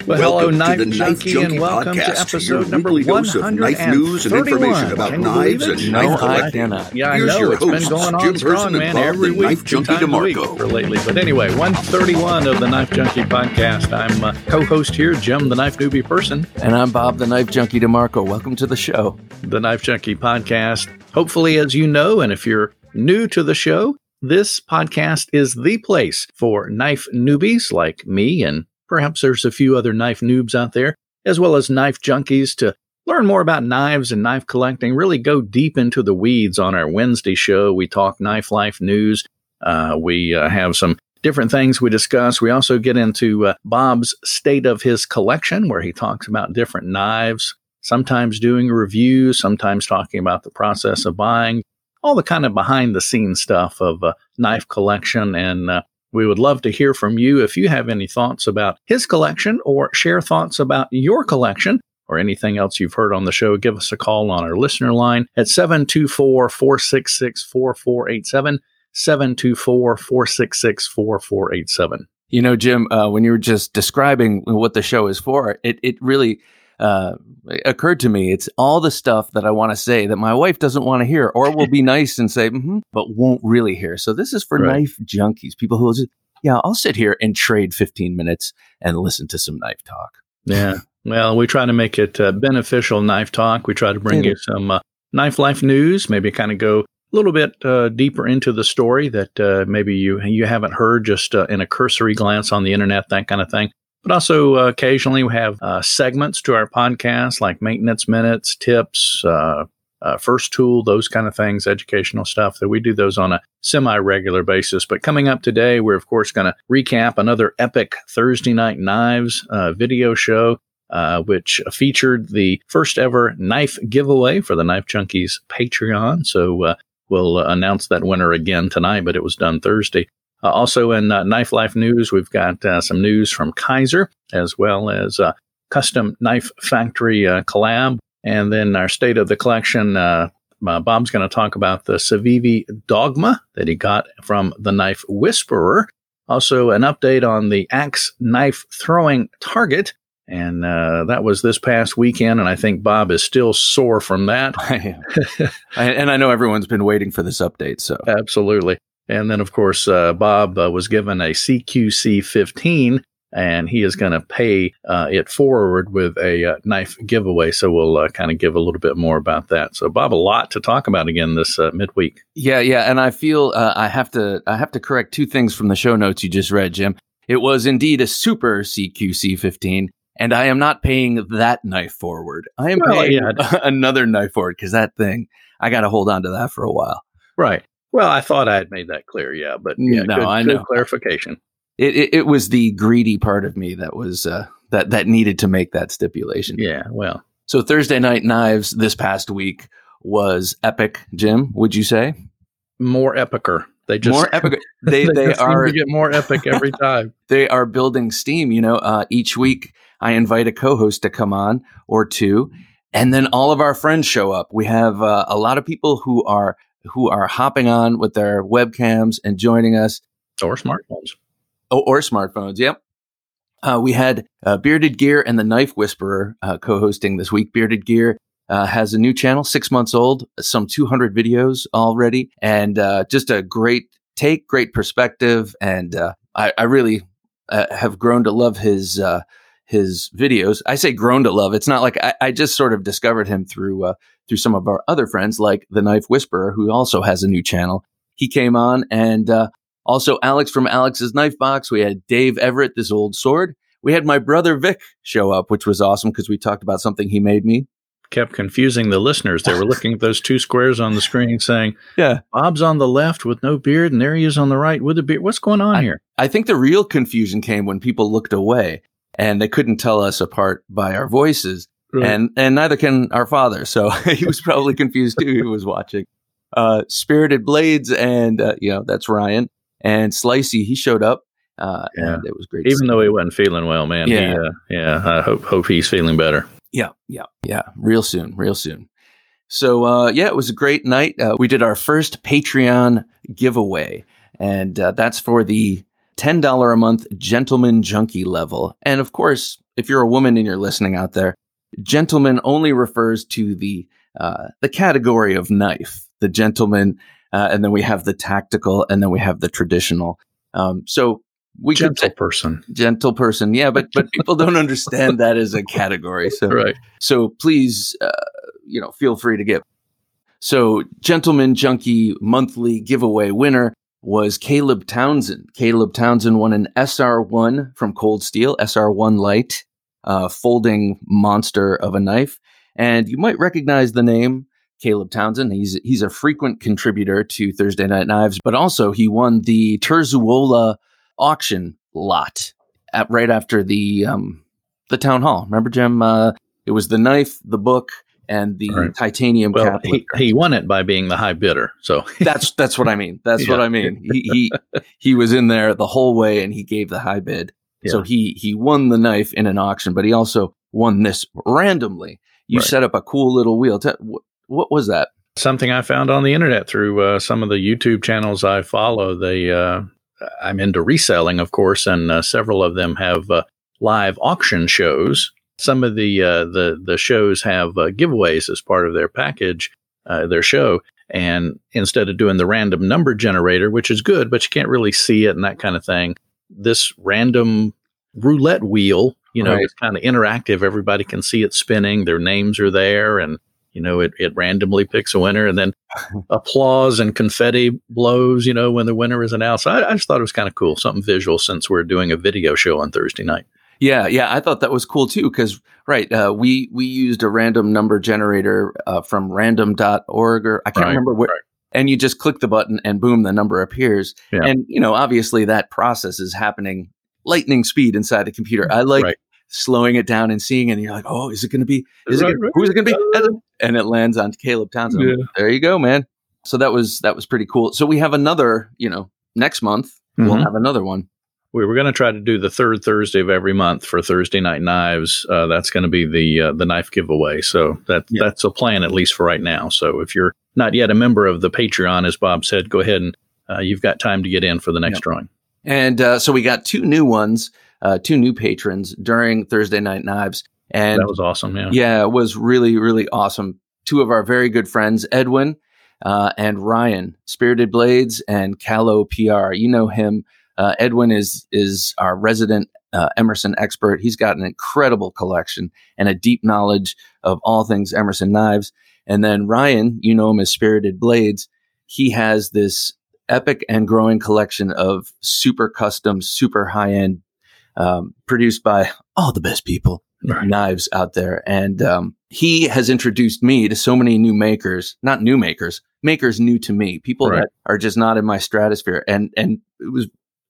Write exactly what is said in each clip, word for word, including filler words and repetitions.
Well, hello, Welcome Knife to the Knife Junkie, Junkie and welcome podcast, to episode your number weekly one dose of hundred knife news and information about Can you knives believe it? and No, knife I collecting. cannot. Yeah, I Here's know. your It's been hosts, going on Jim strong, Person and man, Bob, every the week, Knife two Junkie times a week DeMarco. for lately. But anyway, one thirty-one of the Knife Junkie podcast. I'm uh, co-host here, Jim, the Knife Newbie Person. And I'm Bob, the Knife Junkie DeMarco. Welcome to the show. The Knife Junkie podcast. Hopefully, as you know, and if you're new to the show, this podcast is the place for knife newbies like me, and perhaps there's a few other knife noobs out there, as well as knife junkies, to learn more about knives and knife collecting, really go deep into the weeds. On our Wednesday show, we talk Knife Life news. Uh, we uh, have some different things we discuss. We also get into uh, Bob's state of his collection, where he talks about different knives, sometimes doing reviews, sometimes talking about the process of buying, all the kind of behind the scenes stuff of uh, knife collection. And uh, we would love to hear from you if you have any thoughts about his collection, or share thoughts about your collection, or anything else you've heard on the show. Give us a call on our listener line at seven two four, four six six, four four eight seven, seven two four, four six six, four four eight seven. You know, Jim, uh, when you were just describing what the show is for, it, it really uh, occurred to me. It's all the stuff that I want to say that my wife doesn't want to hear, or will be nice and say, mm-hmm, but won't really hear. So this is for Right. knife junkies, people who will just, yeah, I'll sit here and trade fifteen minutes and listen to some knife talk. Yeah. Well, we try to make it uh, beneficial knife talk. We try to bring Yeah. you some uh, knife life news, maybe kind of go a little bit uh, deeper into the story that uh, maybe you you haven't heard just uh, in a cursory glance on the internet, that kind of thing. But also uh, occasionally we have uh, segments to our podcast, like maintenance minutes, tips, uh, uh, first tool, those kind of things, educational stuff, that we do those on a semi-regular basis. But coming up today, we're of course going to recap another epic Thursday Night Knives uh, video show, uh, which featured the first ever knife giveaway for the Knife Junkies Patreon. So uh, we'll uh, announce that winner again tonight, but it was done Thursday. Uh, also in uh, Knife Life news, we've got uh, some news from Kaiser, as well as uh, Custom Knife Factory uh, collab. And then our state of the collection, uh, uh, Bob's going to talk about the Civivi Dogma that he got from the Knife Whisperer. Also an update on the Axe Knife Throwing Target. And uh, that was this past weekend, and I think Bob is still sore from that. I, and I know everyone's been waiting for this update. So Absolutely. And then, of course, uh, Bob uh, was given a C Q C fifteen, and he is going to pay uh, it forward with a uh, knife giveaway. So we'll uh, kind of give a little bit more about that. So, Bob, a lot to talk about again this uh, midweek. yeah, yeah, and I feel uh, I have to I have to correct two things from the show notes you just read, Jim. It was indeed a super C Q C fifteen. And I am not paying that knife forward. I am Well, paying yeah. another knife forward, because that thing, I got to hold on to that for a while. Right. Well, I thought I had made that clear, yeah. But yeah, No, good, I good know. clarification. It, it, it was the greedy part of me that was uh, that that needed to make that stipulation. Yeah, well, So Thursday Night Knives this past week was epic, Jim. Would you say more epicer. They just more epic? They they just seem are to get more epic every time. they are building steam. You know, uh, each week I invite a co-host to come on, or two, and then all of our friends show up. We have uh, a lot of people who are who are hopping on with their webcams and joining us, Or smartphones. oh, or smartphones. Yep. Uh, we had uh, Bearded Gear and the Knife Whisperer uh, co-hosting this week. Bearded Gear uh, has a new channel, six months old, some two hundred videos already, and uh, just a great take, great perspective. And uh, I, I really uh, have grown to love his uh, his videos. I say grown to love. It's not like I, I just sort of discovered him through uh, through some of our other friends, like the Knife Whisperer, who also has a new channel. He came on, and uh, also Alex from Alex's Knife Box. We had Dave Everett, this old sword. We had my brother Vic show up, which was awesome because we talked about something he made me. Kept confusing the listeners. They were looking at those two squares on the screen saying, Yeah. Bob's on the left with no beard, and there he is on the right with a beard. What's going on I, here? I think the real confusion came when people looked away and they couldn't tell us apart by our voices. Right. And and neither can our father. So he was probably confused too, who was watching. Uh, Spirited Blades, and, uh, you know, that's Ryan. And Slicey, he showed up. Uh, Yeah. And it was great. to Even see though him. he wasn't feeling well, man. Yeah. He, uh, yeah. I hope hope he's feeling better. Yeah, yeah, yeah. Real soon, real soon. So, uh, yeah, it was a great night. Uh, we did our first Patreon giveaway, and uh, that's for the ten dollars a month Gentleman Junkie level. And of course, if you're a woman and you're listening out there, gentleman only refers to the uh, the category of knife, the gentleman, uh, and then we have the tactical, and then we have the traditional. Um, so we gentle could say person, gentle person, yeah, but but people don't understand that as a category. So right. So please, uh, you know, feel free to give. So Gentleman Junkie monthly giveaway winner was Caleb Townsend. Caleb Townsend won an S R one from Cold Steel, S R one Light, uh, folding monster of a knife. And you might recognize the name Caleb Townsend. He's he's a frequent contributor to Thursday Night Knives, but also he won the Terzuola auction lot at, right after the um, the town hall. Remember, Jim? Uh, it was the knife, the book, and the right. titanium well, cap. He, he won it by being the high bidder. So that's that's what I mean. That's yeah. what I mean. He, he he was in there the whole way, and he gave the high bid. Yeah. So he he won the knife in an auction, but he also won this randomly. You right. set up a cool little wheel. T- what, what was that? Something I found on the internet through uh, some of the YouTube channels I follow. They, uh, I'm into reselling, of course, and uh, several of them have uh, live auction shows. Some of the uh, the the shows have uh, giveaways as part of their package, uh, their show. And instead of doing the random number generator, which is good, but you can't really see it and that kind of thing, this random roulette wheel, you know, right. it's kind of interactive. Everybody can see it spinning. Their names are there, and you know, it, it randomly picks a winner, and then applause and confetti blows, you know, when the winner is announced. I, I just thought it was kind of cool, something visual, since we're doing a video show on Thursday night. Yeah, yeah, I thought that was cool too, because, right, uh, we we used a random number generator uh, from random dot org, or I can't right, remember what, right. and you just click the button and boom, the number appears. Yeah. And, you know, obviously that process is happening lightning speed inside the computer. I like right. slowing it down and seeing it, and you're like, oh, is it going to be, is right, it gonna, right. who's it going to be? And it lands on Caleb Townsend. Yeah. There you go, man. So that was that was pretty cool. So we have another, you know, next month, mm-hmm. we'll have another one. We were going to try to do the third Thursday of every month for Thursday Night Knives. Uh, that's going to be the uh, the knife giveaway. So that yeah. that's a plan, at least for right now. So if you're not yet a member of the Patreon, as Bob said, go ahead and uh, you've got time to get in for the next yeah. drawing. And uh, so we got two new ones, uh, two new patrons during Thursday Night Knives. And that was awesome. Yeah. Yeah, it was really, really awesome. Two of our very good friends, Edwin uh, and Ryan, Spirited Blades and Callow P R. You know him. Uh, Edwin is is our resident uh, Emerson expert. He's got an incredible collection and a deep knowledge of all things Emerson knives. And then Ryan, you know him as Spirited Blades. He has this epic and growing collection of super custom, super high end, um, produced by all the best people, right. knives out there. And um, he has introduced me to so many new makers, not new makers, makers new to me, people right. that are just not in my stratosphere. And and it was.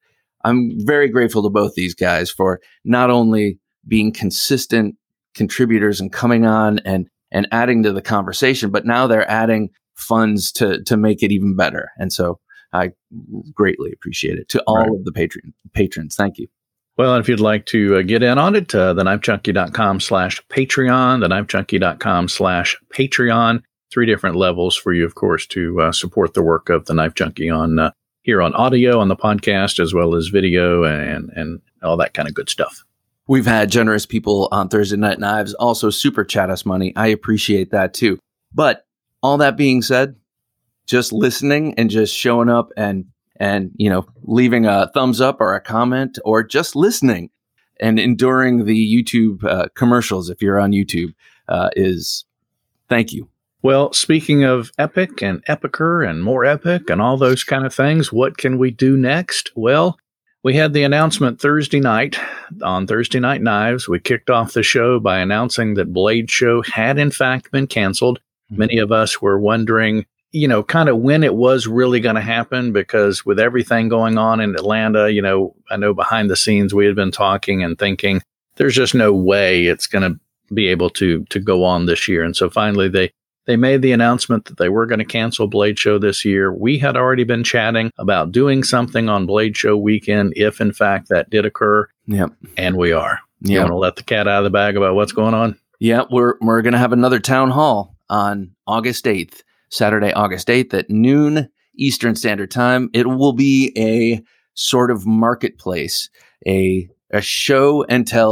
I'm very grateful to both these guys for not only being consistent contributors and coming on and, and adding to the conversation, but now they're adding funds to, to make it even better. And so I greatly appreciate it. To all right. of the patron, patrons, thank you. Well, if you'd like to uh, get in on it, uh, the knife junkie dot com slash Patreon, the knife junkie dot com slash Patreon, three different levels for you, of course, to uh, support the work of the Knife Junkie on uh, here on audio, on the podcast, as well as video and, and all that kind of good stuff. We've had generous people on Thursday Night Knives also super chat us money. I appreciate that too. But all that being said, just listening and just showing up and, and, you know, leaving a thumbs up or a comment or just listening and enduring the YouTube uh, commercials, if you're on YouTube, uh, is thank you. Well, speaking of epic and epicer and more epic and all those kind of things, what can we do next? Well, we had the announcement Thursday night on Thursday Night Knives. We kicked off the show by announcing that Blade Show had in fact been canceled. Mm-hmm. Many of us were wondering, you know, kind of when it was really going to happen, because with everything going on in Atlanta, you know, I know behind the scenes we had been talking and thinking there's just no way it's going to be able to to go on this year. And so finally they They made the announcement that they were going to cancel Blade Show this year. We had already been chatting about doing something on Blade Show weekend if, in fact, that did occur. Yep. And we are. Yep. You want to let the cat out of the bag about what's going on? Yeah, we're we're going to have another town hall on August eighth, Saturday, August eighth at noon Eastern Standard Time. It will be a sort of marketplace, a a show and tell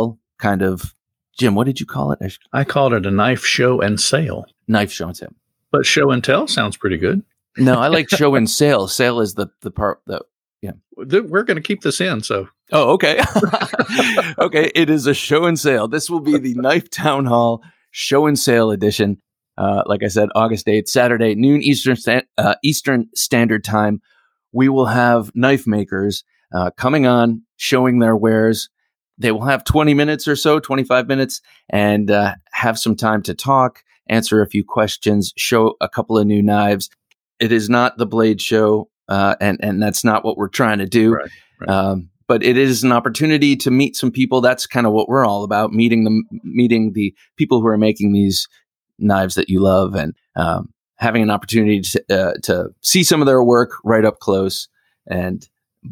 kind of, Jim, what did you call it? I called it a knife show and sale. Knife show and sale. But show and tell sounds pretty good. No, I like show and sale. Sale is the, the part that, yeah. We're going to keep this in, so. Oh, okay. Okay, it is a show and sale. This will be the Knife Town Hall Show and Sale edition. Uh, like I said, August eighth, Saturday, noon Eastern sta- uh, Eastern Standard Time. We will have knife makers uh, coming on, showing their wares. They will have twenty minutes or so, twenty-five minutes, and uh, have some time to talk, answer a few questions, show a couple of new knives. It is not the Blade Show, uh, and, and that's not what we're trying to do. Right, right. Um, but it is an opportunity to meet some people. That's kind of what we're all about, meeting the, meeting the people who are making these knives that you love, and um, having an opportunity to, uh, to see some of their work right up close and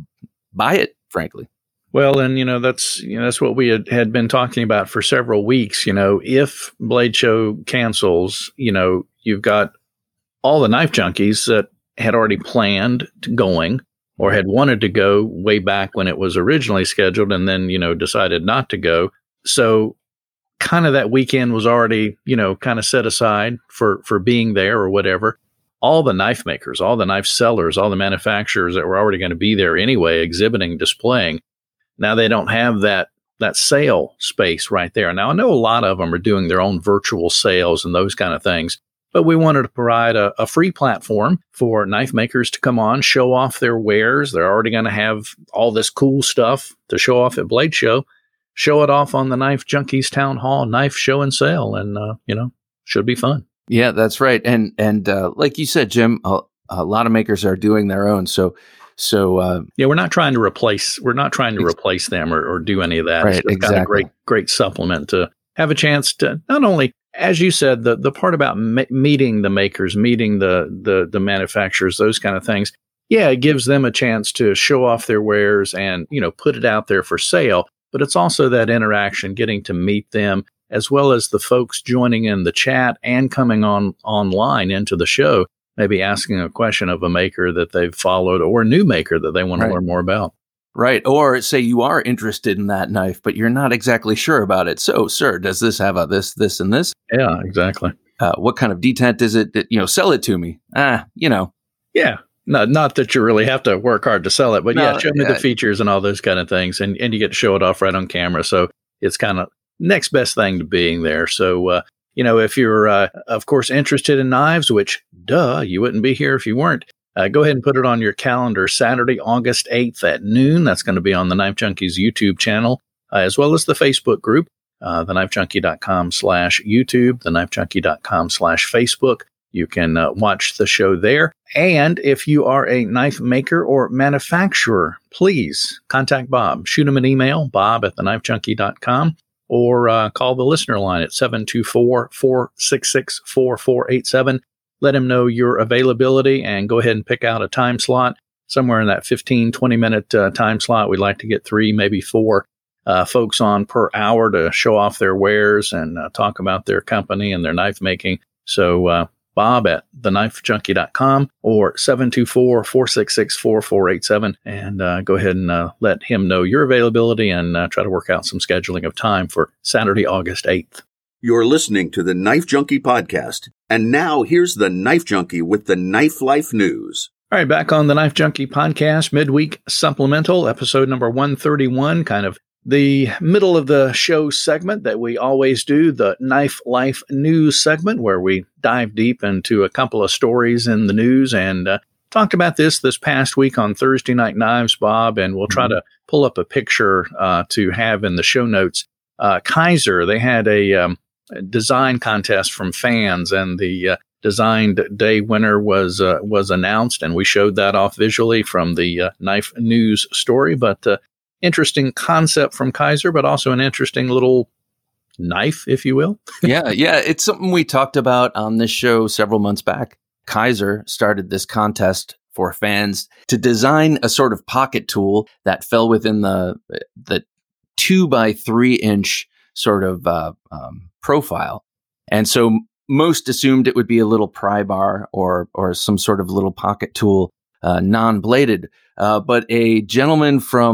buy it, frankly. Well, and you know that's you know that's what we had, had been talking about for several weeks. You know, if Blade Show cancels, you know, you've got all the knife junkies that had already planned to going or had wanted to go way back when it was originally scheduled, and then you know decided not to go. So, kind of that weekend was already you know kind of set aside for for being there or whatever. All the knife makers, all the knife sellers, all the manufacturers that were already going to be there anyway, exhibiting, displaying. Now they don't have that that sale space right there. Now I know a lot of them are doing their own virtual sales and those kind of things, but we wanted to provide a, a free platform for knife makers to come on, show off their wares. They're already going to have all this cool stuff to show off at Blade Show. Show it off on the Knife Junkies Town Hall Knife Show and Sale, and uh, you know, should be fun. Yeah, that's right. And and uh, like you said, Jim, a, a lot of makers are doing their own. So. So uh, yeah, we're not trying to replace. We're not trying to ex- replace them or, or do any of that. Right, it's just exactly. got a great, great supplement to have a chance to not only, as you said, the the part about ma- meeting the makers, meeting the the the manufacturers, those kind of things. Yeah, it gives them a chance to show off their wares and you know put it out there for sale. But it's also that interaction, getting to meet them, as well as the folks joining in the chat and coming on online into the show. Maybe asking a question of a maker that they've followed or a new maker that they want right. to learn more about. Right. Or say you are interested in that knife, but you're not exactly sure about it. So, sir, does this have a this, this, and this? Yeah, exactly. Uh, what kind of detent is it that, you know, sell it to me? Ah, you know. Yeah. No, not that you really have to work hard to sell it, but no, yeah, show me yeah. the features and all those kind of things. And, and you get to show it off right on camera. So it's kind of next best thing to being there. So, uh, You know, if you're, uh, of course, interested in knives, which, duh, you wouldn't be here if you weren't, uh, go ahead and put it on your calendar, Saturday, August eighth at noon. That's going to be on the Knife Junkies YouTube channel, uh, as well as the Facebook group, uh, the knife junkie dot com slash YouTube, the knife junkie dot com slash Facebook. You can uh, watch the show there. And if you are a knife maker or manufacturer, please contact Bob. Shoot him an email, bob at the knife junkie dot com. Or uh, call the listener line at seven two four, four six six, four four eight seven. Let him know your availability and go ahead and pick out a time slot. Somewhere in that fifteen, twenty minute uh, time slot. We'd like to get three, maybe four uh, folks on per hour to show off their wares and uh, talk about their company and their knife making. So uh, Bob at the knife junkie dot com or seven two four, four six six, four four eight seven, and uh, go ahead and uh, let him know your availability and uh, try to work out some scheduling of time for Saturday, August eighth. You're listening to the Knife Junkie podcast, and now here's the Knife Junkie with the Knife Life News. All right, back on the Knife Junkie podcast, midweek supplemental, episode number one thirty-one, kind of the middle of the show segment that we always do, the Knife Life News segment, where we dive deep into a couple of stories in the news and uh, talked about this this past week on Thursday Night Knives, Bob, and we'll try to pull up a picture uh, to have in the show notes. Uh, Kizer, they had a, um, a design contest from fans, and the uh, designed day winner was uh, was announced, and we showed that off visually from the uh, Knife News story, but uh, interesting concept from Kizer, but also an interesting little knife, if you will. yeah, yeah. It's something we talked about on this show several months back. Kizer started this contest for fans to design a sort of pocket tool that fell within the the two by three inch sort of uh, um, profile. And so most assumed it would be a little pry bar or or some sort of little pocket tool, uh, non-bladed. Uh, but a gentleman from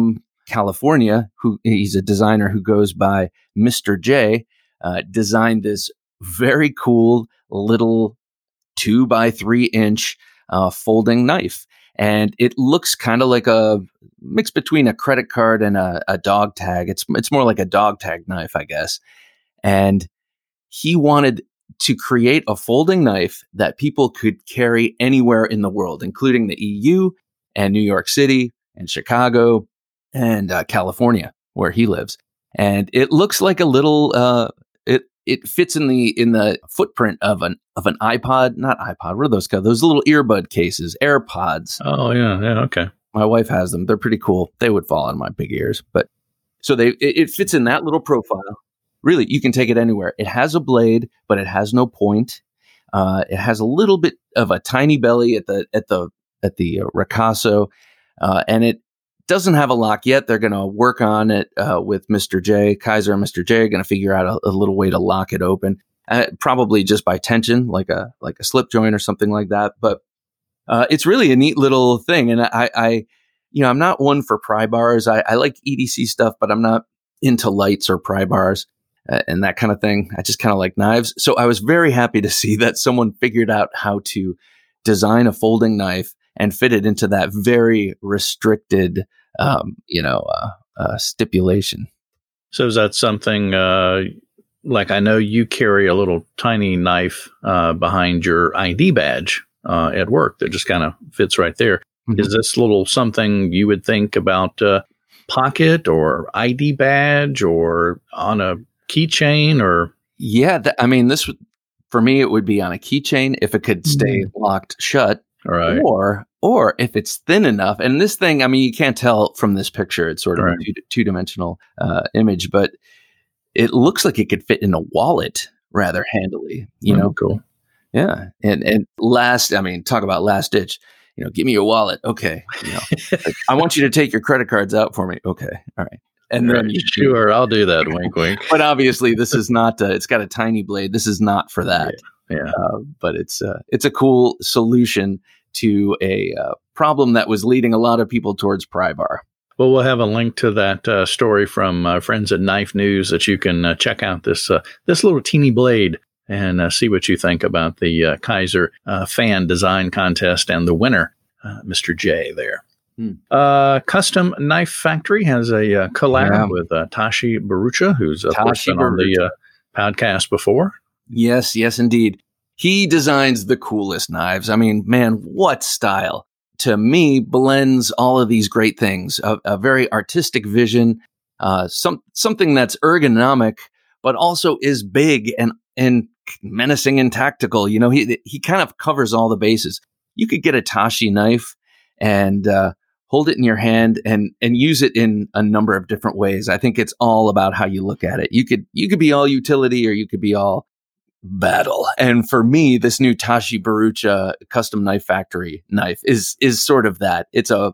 California, who he's a designer who goes by Mister J, uh, designed this very cool little two by three inch uh, folding knife. And it looks kind of like a mix between a credit card and a, a dog tag. It's it's more like a dog tag knife, I guess. And he wanted to create a folding knife that people could carry anywhere in the world, including the E U and New York City and Chicago and uh, California, where he lives. And it looks like a little. Uh, it it fits in the in the footprint of an of an iPod, not iPod. What are those called? Those little earbud cases, AirPods. Oh yeah, yeah, okay. My wife has them. They're pretty cool. They would fall on my big ears, but so they it, it fits in that little profile. Really, you can take it anywhere. It has a blade, but it has no point. Uh, it has a little bit of a tiny belly at the at the at the uh, ricasso, uh, and it doesn't have a lock yet. They're going to work on it uh, with Mister J. Kaiser and Mister J are going to figure out a, a little way to lock it open, uh, probably just by tension, like a like a slip joint or something like that. But uh, it's really a neat little thing, and I, I, you know, I'm not one for pry bars. I, I like E D C stuff, but I'm not into lights or pry bars. Uh, and that kind of thing. I just kind of like knives. So I was very happy to see that someone figured out how to design a folding knife and fit it into that very restricted, um, you know, uh, uh, stipulation. So is that something uh, like I know you carry a little tiny knife uh, behind your I D badge uh, at work that just kind of fits right there. Mm-hmm. Is this little something you would think about uh, pocket or I D badge or on a keychain or? Yeah, th- I mean, this would, for me, it would be on a keychain if it could stay mm. locked shut. Right. Or, or if it's thin enough. And this thing, I mean, you can't tell from this picture. It's sort of right. a two, two-dimensional uh, image, but it looks like it could fit in a wallet rather handily. You oh, know, cool. Yeah, and and last, I mean, talk about last ditch. You know, give me your wallet. Okay. You know, like, I want you to take your credit cards out for me. Okay. All right. And then you sure, I'll do that. Wink, wink. But obviously, this is not. Uh, it's got a tiny blade. This is not for that. Yeah. yeah. Uh, but it's uh, it's a cool solution to a uh, problem that was leading a lot of people towards pry bar. Well, we'll have a link to that uh, story from uh, friends at Knife News that you can uh, check out this uh, this little teeny blade and uh, see what you think about the uh, Kaiser uh, fan design contest and the winner, uh, Mister J. There. Hmm. Uh, Custom Knife Factory has a uh, collab yeah. with uh, Tashi Barucha, who's uh, been on the uh, podcast before. Yes, yes, indeed. He designs the coolest knives. I mean, man, what style to me blends all of these great things. A, a very artistic vision, uh, some something that's ergonomic, but also is big and and menacing and tactical. You know, he he kind of covers all the bases. You could get a Tashi knife and uh, hold it in your hand and and use it in a number of different ways. I think it's all about how you look at it. You could you could be all utility or you could be all battle. And for me, this new Tashi Barucha Custom Knife Factory knife is is sort of that. It's a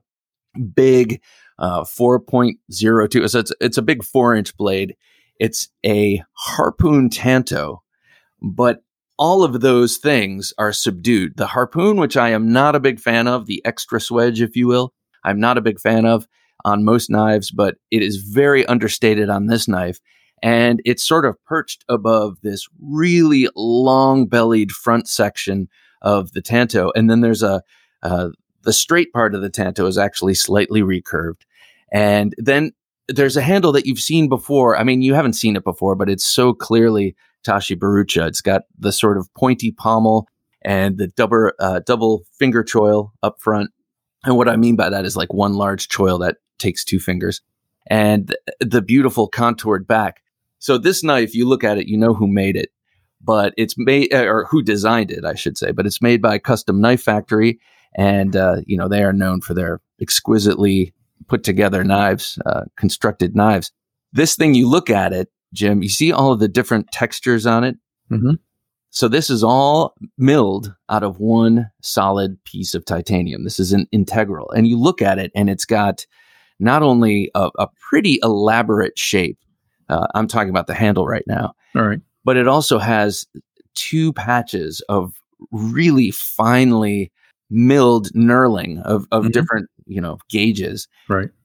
big uh, four point oh two. So it's it's a big four inch blade. It's a harpoon tanto, but all of those things are subdued. The harpoon, which I am not a big fan of, the extra swedge, if you will, I'm not a big fan of on most knives, but it is very understated on this knife. And it's sort of perched above this really long-bellied front section of the tanto. And then there's a, uh, the straight part of the tanto is actually slightly recurved. And then there's a handle that you've seen before. I mean, you haven't seen it before, but it's so clearly Tashi Barucha. It's got the sort of pointy pommel and the double, uh, double finger choil up front. And what I mean by that is like one large choil that takes two fingers and th- the beautiful contoured back. So this knife, you look at it, you know who made it, but it's made, or who designed it, I should say, but it's made by Custom Knife Factory. And, uh, you know, they are known for their exquisitely put together knives, uh, constructed knives. This thing, you look at it, Jim, you see all of the different textures on it. Mm-hmm. So this is all milled out of one solid piece of titanium. This is an integral. And you look at it and it's got not only a, a pretty elaborate shape. Uh, I'm talking about the handle right now. All right. But it also has two patches of really finely milled knurling of, of mm-hmm. different, you know, gauges. Right.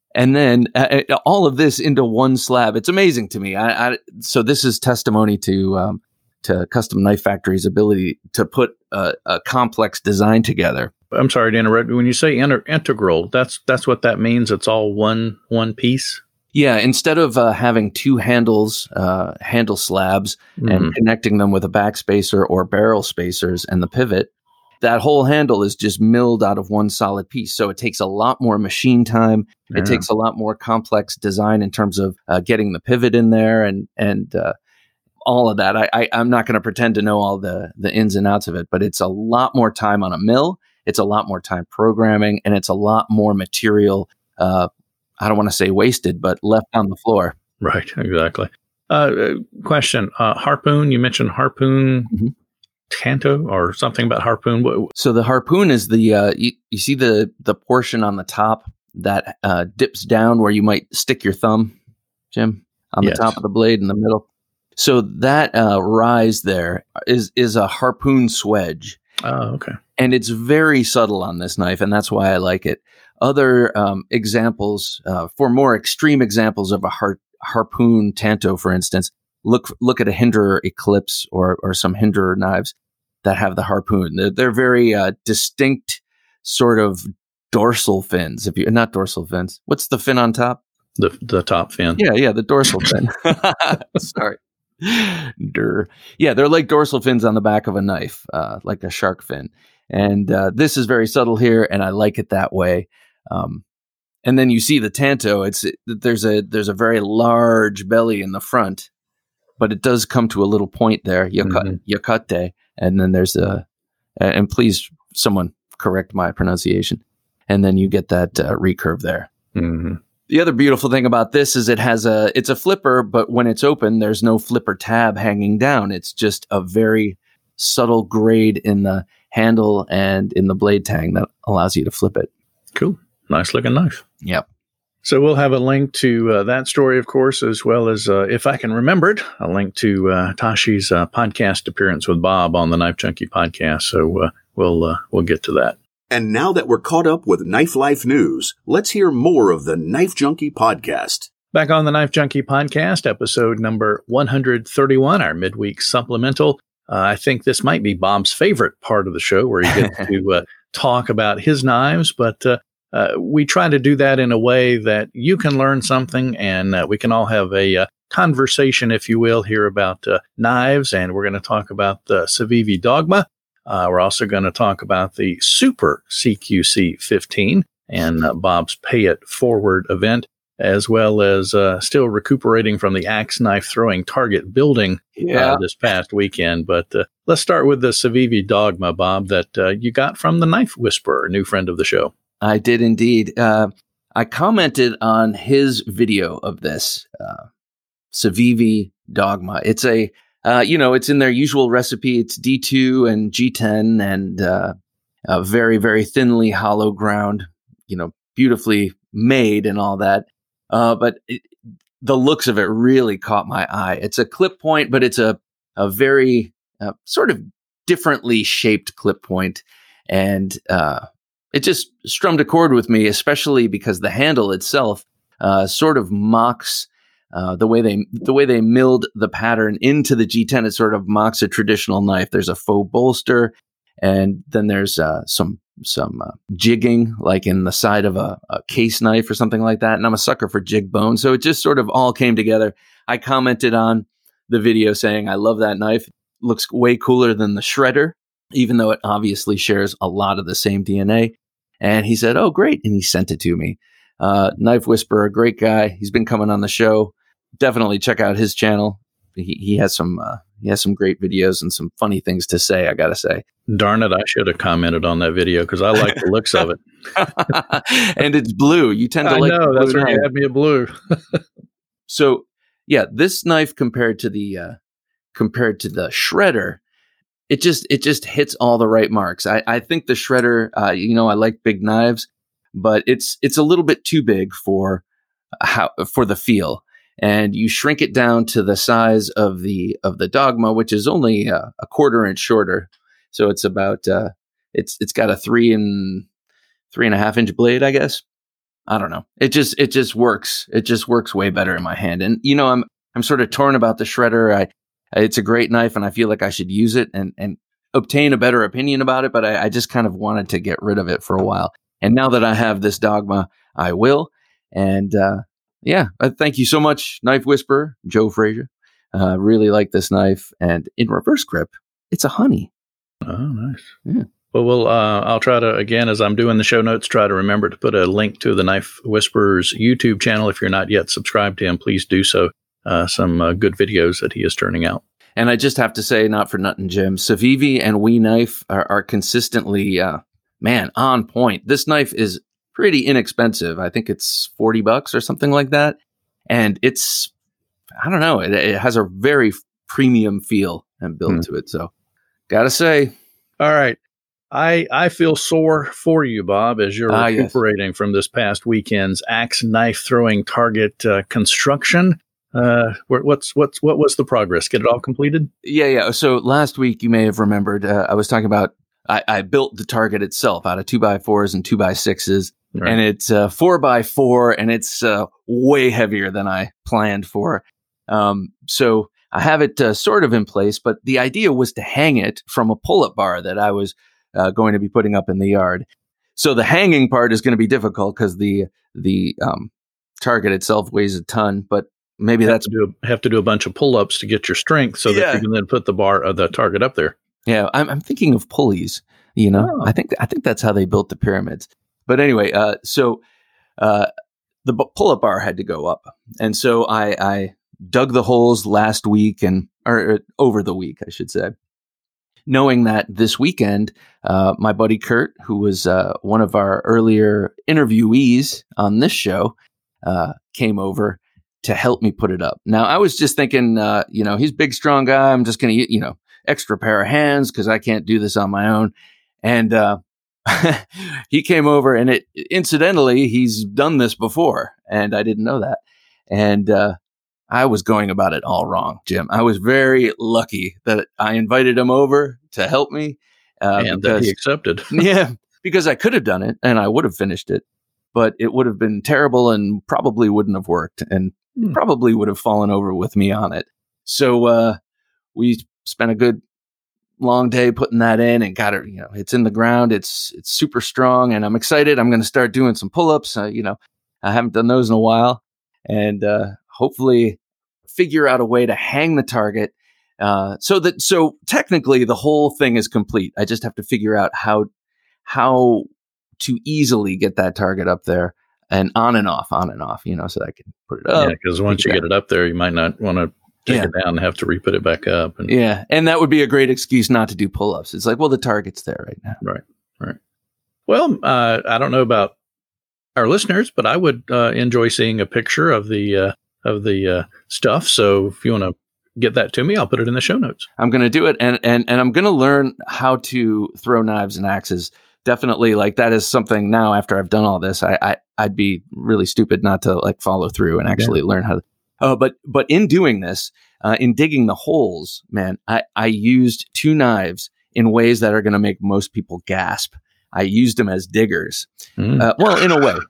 And then uh, all of this into one slab. It's amazing to me. I, I, so this is testimony to um, to Custom Knife Factory's ability to put a, a complex design together. I'm sorry to interrupt. When you say inter- integral, that's that's what that means. It's all one one piece. Yeah, instead of uh, having two handles, uh, handle slabs, mm-hmm. and connecting them with a backspacer or barrel spacers and the pivot, that whole handle is just milled out of one solid piece. So it takes a lot more machine time. Yeah. It takes a lot more complex design in terms of uh, getting the pivot in there and and uh, all of that. I, I, I'm not going to pretend to know all the, the ins and outs of it, but it's a lot more time on a mill. It's a lot more time programming, and it's a lot more material. Uh, I don't want to say wasted, but left on the floor. Right, exactly. Uh, question, uh, Harpoon, you mentioned Harpoon mm-hmm. Tanto or something about Harpoon. So the Harpoon is the, uh, you, you see the, the portion on the top that uh, dips down where you might stick your thumb, Jim, on yes. the top of the blade in the middle. So that uh, rise there is, is a Harpoon swedge. Oh, okay. And it's very subtle on this knife, and that's why I like it. Other um, examples, uh, for more extreme examples of a har- Harpoon Tanto, for instance, look look at a Hinderer Eclipse or or some Hinderer knives that have the Harpoon. They're, they're very uh, distinct sort of dorsal fins. If you not dorsal fins, what's the fin on top? The the top fin. Yeah, yeah, the dorsal fin. Sorry. Durr. Yeah, they're like dorsal fins on the back of a knife, uh, like a shark fin. And uh, this is very subtle here, and I like it that way. Um, and then you see the Tanto. It's it, there's a there's a very large belly in the front, but it does come to a little point there, yokate, mm-hmm. yokate, and then there's a. And please, someone correct my pronunciation. And then you get that uh, recurve there. Mm-hmm. The other beautiful thing about this is it has a, it's a flipper, but when it's open, there's no flipper tab hanging down. It's just a very subtle grade in the handle and in the blade tang that allows you to flip it. Cool. Nice looking knife. Yep. So we'll have a link to uh, that story, of course, as well as, uh, if I can remember it, a link to uh, Tashi's uh, podcast appearance with Bob on the Knife Junkie podcast. So uh, we'll uh, we'll get to that. And now that we're caught up with Knife Life news, let's hear more of the Knife Junkie podcast. Back on the Knife Junkie podcast, episode number one hundred thirty-one, our midweek supplemental. Uh, I think this might be Bob's favorite part of the show, where he gets to uh, talk about his knives, but uh, uh, we try to do that in a way that you can learn something, and uh, we can all have a uh, conversation, if you will, here about uh, knives, and we're going to talk about the Civivi Dogma. Uh, we're also going to talk about the Super C Q C fifteen and uh, Bob's Pay It Forward event, as well as uh, still recuperating from the axe knife throwing target building yeah. uh, this past weekend. But uh, let's start with the Civivi Dogma, Bob, that uh, you got from the Knife Whisperer, a new friend of the show. I did indeed. Uh, I commented on his video of this uh, Civivi Dogma. It's a Uh, you know, it's in their usual recipe. It's D two and G ten and uh, a very, very thinly hollow ground, you know, beautifully made and all that. Uh, but it, the looks of it really caught my eye. It's a clip point, but it's a, a very uh, sort of differently shaped clip point. And uh, it just strummed a chord with me, especially because the handle itself uh, sort of mocks Uh, the way they the way they milled the pattern into the G ten. It sort of mocks a traditional knife. There's a faux bolster, and then there's uh, some some uh, jigging, like in the side of a, a case knife or something like that. And I'm a sucker for jig bone, so it just sort of all came together. I commented on the video saying I love that knife. Looks way cooler than the Shredder, even though it obviously shares a lot of the same D N A. And he said, "Oh, great!" And he sent it to me. Uh, Knife Whisperer, a great guy. He's been coming on the show. Definitely check out his channel. He he has some uh, he has some great videos and some funny things to say, I gotta say. Darn it, I should have commented on that video because I like the looks of it. And it's blue. You tend to I like know, the that's blue why you had me a blue. So yeah, this knife compared to the uh, compared to the Shredder, it just it just hits all the right marks. I, I think the Shredder, uh, you know, I like big knives, but it's it's a little bit too big for how for the feel. And you shrink it down to the size of the of the Dogma, which is only uh, a quarter inch shorter. So it's about uh, it's it's got a three and three and a half inch blade, I guess. I don't know. It just it just works. It just works way better in my hand. And you know, I'm I'm sort of torn about the shredder. I it's a great knife, and I feel like I should use it and and obtain a better opinion about it. But I, I just kind of wanted to get rid of it for a while. And now that I have this Dogma, I will. And uh, yeah, uh, thank you so much, Knife Whisperer, Joe Frazier. I uh, really like this knife, and in reverse grip, it's a honey. Oh, nice. Yeah. Well, we'll uh, I'll try to, again, as I'm doing the show notes, try to remember to put a link to the Knife Whisperer's YouTube channel. If you're not yet subscribed to him, please do so. Uh, some uh, good videos that he is turning out. And I just have to say, not for nothing, Jim, Civivi and We Knife are, are consistently, uh, man, on point. This knife is pretty inexpensive. I think it's forty bucks or something like that. And it's, I don't know, it, it has a very premium feel and build hmm. to it. So, gotta say. All right. I I feel sore for you, Bob, as you're ah, recuperating yes. from this past weekend's axe knife throwing target uh, construction. Uh, what's what's what was the progress? Get it all completed? Yeah, yeah. So last week, you may have remembered, uh, I was talking about I, I built the target itself out of two by fours and two by sixes, right. and it's uh, four by four, and it's uh, way heavier than I planned for. Um, so I have it uh, sort of in place, but the idea was to hang it from a pull-up bar that I was Uh, going to be putting up in the yard. So the hanging part is going to be difficult because the the um, target itself weighs a ton, but maybe have that's to do a, have to do a bunch of pull-ups to get your strength so yeah. that you can then put the bar uh, the target up there. Yeah, I'm, I'm thinking of pulleys. You know, oh. I think I think that's how they built the pyramids. But anyway, uh, so uh, the b- pull-up bar had to go up, and so I, I dug the holes last week and or, or over the week, I should say. Knowing that this weekend, uh, my buddy Kurt, who was uh, one of our earlier interviewees on this show, uh, came over to help me put it up. Now, I was just thinking, uh, you know, he's a big, strong guy. I'm just going to, you know, extra pair of hands because I can't do this on my own. And uh, he came over, and it incidentally, he's done this before, and I didn't know that. And uh, I was going about it all wrong, Jim. I was very lucky that I invited him over to help me. Uh, and because, that he accepted. yeah, because I could have done it and I would have finished it, but it would have been terrible and probably wouldn't have worked and hmm. probably would have fallen over with me on it. So uh, we spent a good long day putting that in and got it, you know, it's in the ground. It's it's super strong, and I'm excited. I'm going to start doing some pull-ups. Uh, you know, I haven't done those in a while. And uh, hopefully figure out a way to hang the target uh, so that so technically the whole thing is complete. I just have to figure out how how to easily get that target up there and on and off, on and off, you know, so I can put it up. Yeah, because once you get it up there, you might not want to take yeah. it down and have to re-put it back up. And, yeah, and that would be a great excuse not to do pull-ups. It's like, well, the target's there right now. Right, right. Well, uh, I don't know about our listeners, but I would uh, enjoy seeing a picture of the uh, of the uh, stuff. So if you want to get that to me, I'll put it in the show notes. I'm going to do it, and and and I'm going to learn how to throw knives and axes. Definitely, like that is something now. After I've done all this, I, I I'd be really stupid not to like follow through and actually yeah. learn how to. Oh, uh, but but in doing this, uh, in digging the holes, man, I I used two knives in ways that are going to make most people gasp. I used them as diggers. Mm. Uh, well, in a way.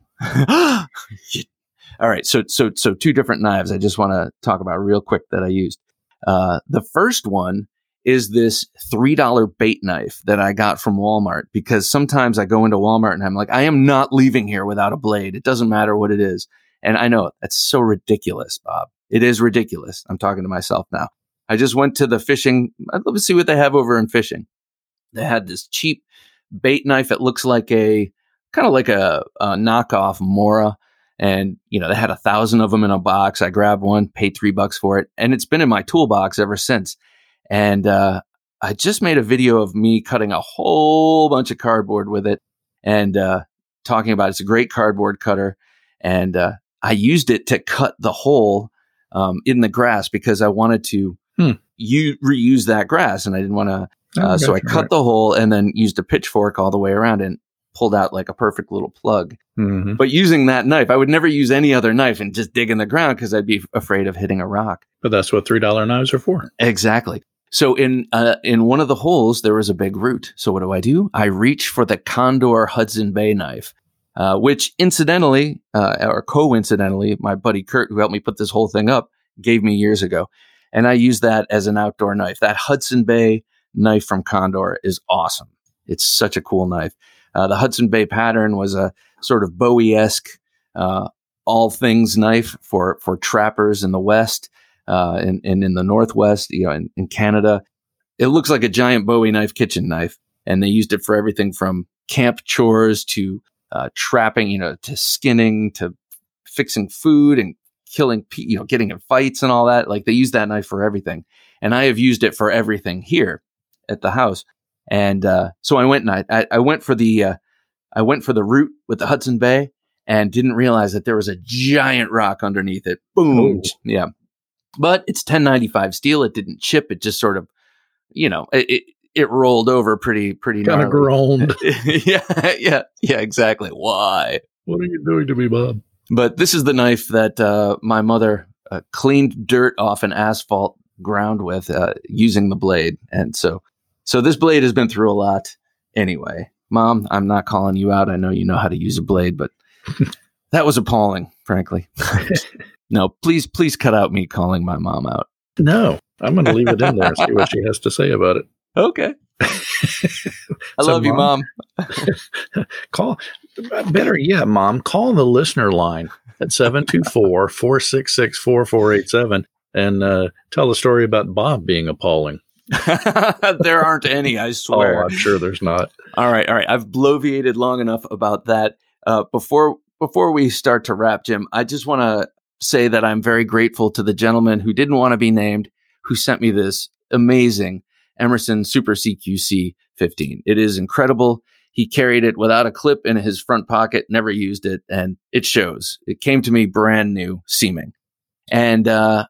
All right. So, so, so two different knives I just want to talk about real quick that I used. Uh, the first one is this three dollar bait knife that I got from Walmart, because sometimes I go into Walmart and I'm like, I am not leaving here without a blade. It doesn't matter what it is. And I know that's so ridiculous, Bob. It is ridiculous. I'm talking to myself now. I just went to the fishing. I'd love to see what they have over in fishing. They had this cheap bait knife. It looks like a kind of like a, a knockoff Mora. And, you know, they had a thousand of them in a box. I grabbed one, paid three bucks for it. And it's been in my toolbox ever since. And uh, I just made a video of me cutting a whole bunch of cardboard with it and uh, talking about it's a great cardboard cutter. And uh, I used it to cut the hole um, in the grass because I wanted to hmm. u- reuse that grass. And I didn't want to. Uh, okay, so I cut right. the hole and then used a pitchfork all the way around and pulled out like a perfect little plug. Mm-hmm. But using that knife, I would never use any other knife and just dig in the ground because I'd be afraid of hitting a rock. But that's what three dollar knives are for. Exactly. So in uh, in one of the holes, there was a big root. So what do I do? I reach for the Condor Hudson Bay knife. uh, which incidentally, uh, or coincidentally, my buddy Kurt, who helped me put this whole thing up, gave me years ago. And I use that as an outdoor knife. That Hudson Bay knife from Condor is awesome. It's such a cool knife. Uh, the Hudson Bay pattern was a sort of Bowie-esque uh, all things knife for, for trappers in the West uh, and, and in the Northwest, you know, in, in Canada. It looks like a giant Bowie knife kitchen knife. And they used it for everything from camp chores to uh, trapping, you know, to skinning, to fixing food and killing, pe- you know, getting in fights and all that. Like they use that knife for everything. And I have used it for everything here at the house. And uh, so I went and I, I, I went for the, uh, I went for the route with the Hudson Bay and didn't realize that there was a giant rock underneath it. Boom. Ooh. Yeah. But it's ten ninety-five steel. It didn't chip. It just sort of, you know, it, it, it rolled over pretty, pretty Kind of groaned. yeah. Yeah. Yeah, exactly. Why? What are you doing to me, Bob? But this is the knife that uh, my mother uh, cleaned dirt off an asphalt ground with uh, using the blade. And so, so this blade has been through a lot anyway. Mom, I'm not calling you out. I know you know how to use a blade, but that was appalling, frankly. No, please, please cut out me calling my mom out. No, I'm going to leave it in there and see what she has to say about it. Okay. I So, love you, Mom. Call, better yet, Mom, call the listener line at seven two four, four six six, four four eight seven and uh, tell a story about Bob being appalling. There aren't any, I swear. Oh, I'm sure there's not. All right, all right. I've bloviated long enough about that. Uh, before before we start to wrap, Jim, I just want to say that I'm very grateful to the gentleman who didn't want to be named, who sent me this amazing Emerson Super C Q C fifteen. It is incredible. He carried it without a clip in his front pocket, never used it, and it shows. It came to me brand new seeming. And uh,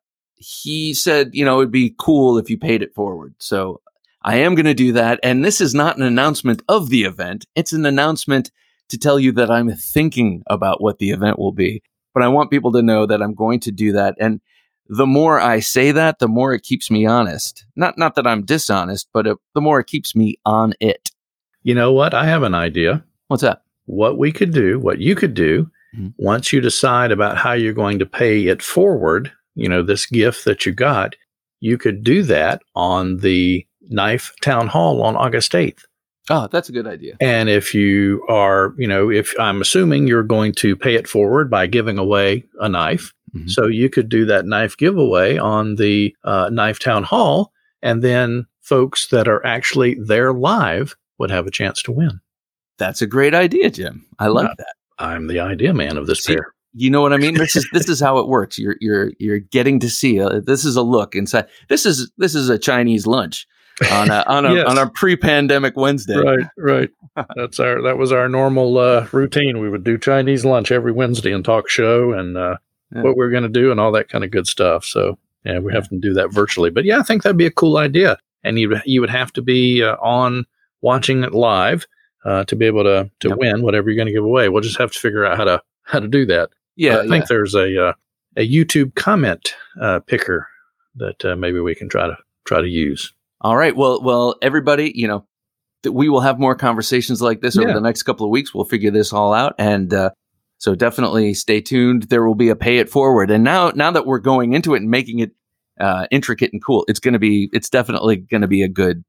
he said, you know, it'd be cool if you paid it forward. So I am going to do that. And this is not an announcement of the event. It's an announcement to tell you that I'm thinking about what the event will be. But I want people to know that I'm going to do that. And the more I say that, the more it keeps me honest. Not not that I'm dishonest, but it, the more it keeps me on it. You know what? I have an idea. What's that? What we could do, what you could do, mm-hmm. once you decide about how you're going to pay it forward, you know, this gift that you got, you could do that on the Knife Town Hall on August eighth. Oh, that's a good idea. And if you are, you know, if I'm assuming you're going to pay it forward by giving away a knife. Mm-hmm. So you could do that knife giveaway on the uh, Knife Town Hall, and then folks that are actually there live would have a chance to win. That's a great idea, Jim. I like uh, that. I'm the idea man of this see, pair. You know what I mean? This is this is how it works. You're you're you're getting to see. A, this is a look inside. This is this is a Chinese lunch on a on a yes. on a pre-pandemic Wednesday. Right, right. That's our that was our normal uh, routine. We would do Chinese lunch every Wednesday and talk show and uh, yeah. what we're going to do and all that kind of good stuff. So yeah, we have to do that virtually. But yeah, I think that'd be a cool idea. And you you would have to be uh, on watching it live uh, to be able to to yep. win whatever you're going to give away. We'll just have to figure out how to how to do that. Yeah, but I think yeah. there's a uh, a YouTube comment uh, picker that uh, maybe we can try to try to use. All right. Well, well, everybody, you know, th- we will have more conversations like this yeah. over the next couple of weeks. We'll figure this all out, and uh, so definitely stay tuned. There will be a pay it forward, and now now that we're going into it and making it uh, intricate and cool, it's going to be it's definitely going to be a good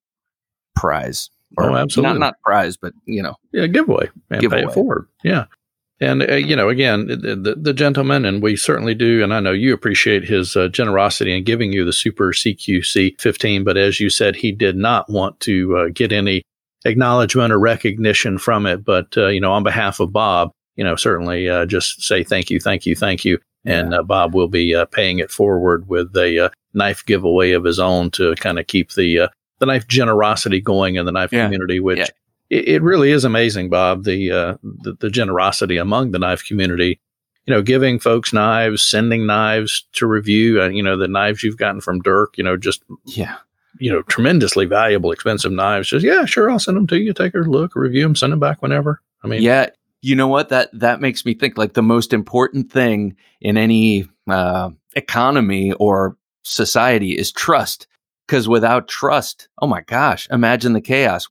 prize. Or, oh, absolutely. Not not prize, but you know, yeah, giveaway and giveaway. Pay it forward. Yeah. And, uh, you know, again, the, the, the gentleman, and we certainly do, and I know you appreciate his uh, generosity in giving you the Super C Q C fifteen, but as you said, he did not want to uh, get any acknowledgement or recognition from it. But, uh, you know, on behalf of Bob, you know, certainly uh, just say thank you, thank you, thank you. Yeah. And uh, Bob will be uh, paying it forward with a uh, knife giveaway of his own to kind of keep the uh, the knife generosity going in the knife yeah. community, which yeah. It really is amazing, Bob, the, uh, the the generosity among the knife community. You know, giving folks knives, sending knives to review. Uh, you know, the knives you've gotten from Dirk. You know, just yeah, you know, tremendously valuable, expensive knives. Just yeah, sure, I'll send them to you. Take a look, review them, send them back whenever. I mean, yeah, you know what? That that makes me think like the most important thing in any uh, economy or society is trust. Because without trust, oh my gosh, imagine the chaos.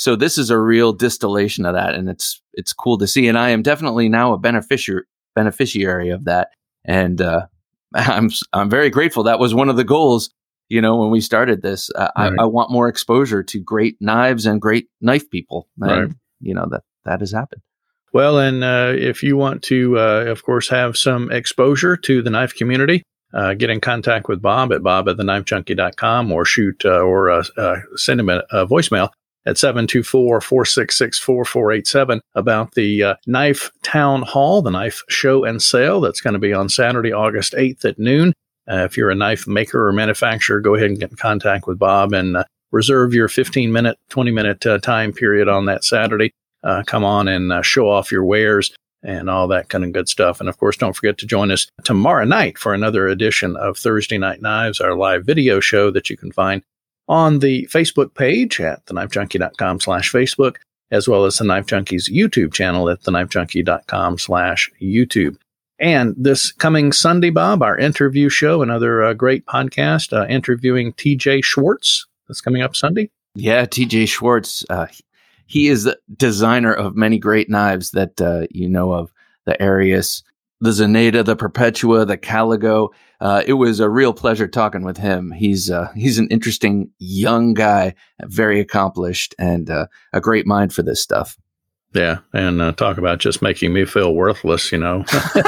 So this is a real distillation of that, and it's it's cool to see. And I am definitely now a beneficiary beneficiary of that. And uh, I'm I'm very grateful. That was one of the goals, you know, when we started this. Uh, right. I, I want more exposure to great knives and great knife people. And, right. you know, that that has happened. Well, and uh, if you want to, uh, of course, have some exposure to the knife community, uh, get in contact with Bob at bob at the knife junkie dot com or shoot uh, or uh, uh, send him a, a voicemail at seven two four, four six six, four four eight seven about the uh, Knife Town Hall, the knife show and sale that's going to be on Saturday, August eighth at noon. Uh, if you're a knife maker or manufacturer, go ahead and get in contact with Bob and uh, reserve your fifteen minute, twenty minute uh, time period on that Saturday. Uh, come on and uh, show off your wares and all that kind of good stuff. And of course, don't forget to join us tomorrow night for another edition of Thursday Night Knives, our live video show that you can find on the Facebook page at the knife junkie dot com slash Facebook, as well as the Knife Junkies YouTube channel at the knife junkie dot com slash YouTube. And this coming Sunday, Bob, our interview show, another uh, great podcast, uh, interviewing T J Schwartz. That's coming up Sunday. Yeah, T J Schwartz. Uh, he is the designer of many great knives that uh, you know of, the Arius, the Zaneta, the Perpetua, the Caligo. Uh, it was a real pleasure talking with him. He's uh, he's an interesting young guy, very accomplished, and uh, a great mind for this stuff. Yeah, and uh, talk about just making me feel worthless, you know.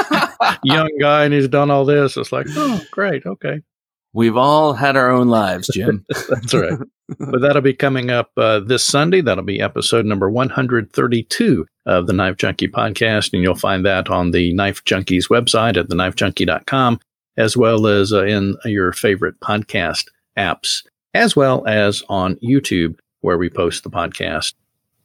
Young guy, and he's done all this. It's like, oh, great, okay. We've all had our own lives, Jim. That's right. But that'll be coming up uh, this Sunday. That'll be episode number one hundred thirty-two of the Knife Junkie podcast, and you'll find that on the Knife Junkies website at the knife junkie dot com, as well as uh, in your favorite podcast apps, as well as on YouTube, where we post the podcast.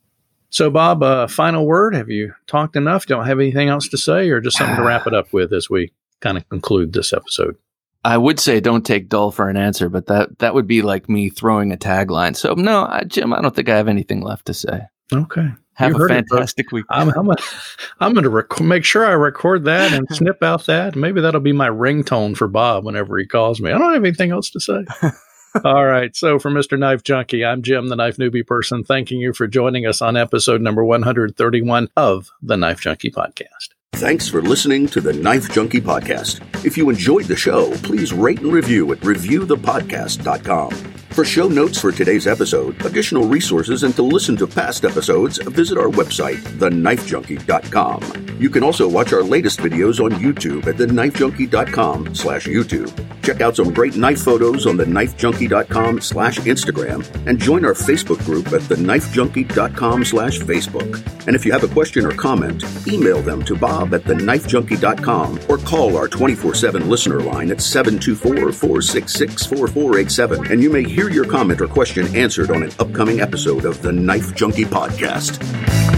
So, Bob, uh, final word. Have you talked enough? Don't have anything else to say, or just something to wrap it up with as we kind of conclude this episode? I would say don't take dull for an answer, but that, that would be like me throwing a tagline. So, no, I, Jim, I don't think I have anything left to say. Okay. Have you a fantastic it, week. I'm, I'm, a, I'm going to rec- make sure I record that and snip out that. Maybe that'll be my ringtone for Bob whenever he calls me. I don't have anything else to say. All right. So for Mister Knife Junkie, I'm Jim, the Knife Newbie person, thanking you for joining us on episode number one hundred thirty-one of the Knife Junkie podcast. Thanks for listening to the Knife Junkie podcast. If you enjoyed the show, please rate and review at review the podcast dot com. For show notes for today's episode, additional resources, and to listen to past episodes, visit our website, the knife junkie dot com. You can also watch our latest videos on YouTube at the knife junkie dot com slash YouTube. Check out some great knife photos on the knife junkie dot com slash Instagram, and join our Facebook group at the knife junkie dot com slash Facebook. And if you have a question or comment, email them to Bob at the knife junkie dot com or call our twenty-four seven listener line at seven two four, four six six, four four eight seven, and you may hear your comment or question answered on an upcoming episode of the Knife Junkie podcast.